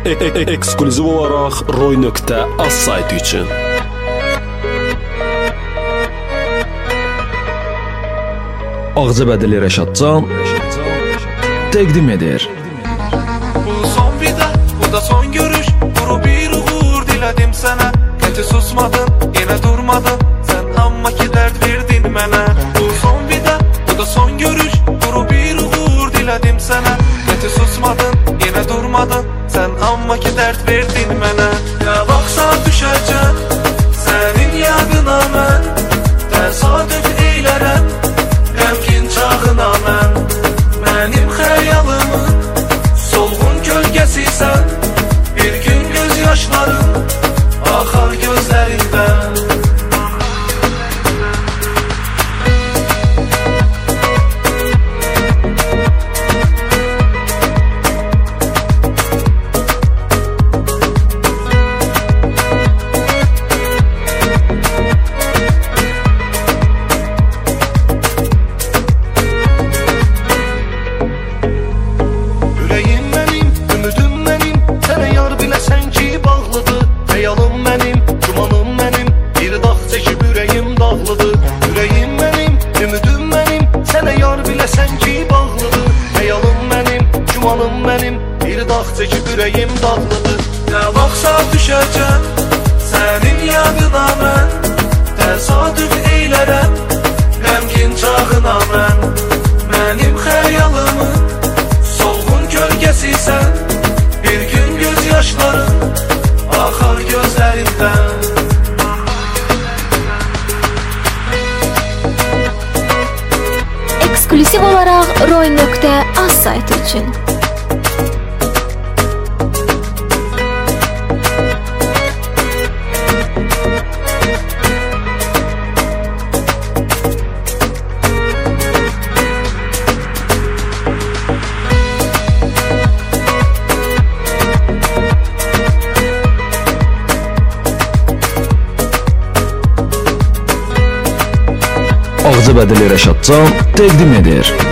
Eksklüziv olaraq Roy.az saytı üçün. Ağzəbədili Rəşadcan təqdim edir. Bu son vida, bu da son görüş. Kuru bir uğur diledim sana. Kötü susmadın, yine durmadın. Sen amma ki dert verdin mənə. Bu son vida, bu da son görüş. Kuru bir uğur diledim sana. Kötü susmadın, yine durmadın. Sen amma ki dert verdin mənə. Ya baksan düşəcəm senin yadına mən. Təsadüf eylərəm qəmgin çağına mən. Mənim xəyalımın solğun kölgəsisən. Bir gün göz yaşların axar gözlərindən. Çəkib ürəyim dağlıdır. Nə vaxtsa düşəcəm sənin yadına mən. Təsadüf eylərəm qəmgin çağına mən. Mənim xəyalımın solğun kölgəsisən. Bir gün göz yaşların axar gözlərindən. Eksklüziv olaraq Roy.az saytı üçün. Ağzəbədili Rəşadcan təqdim edir.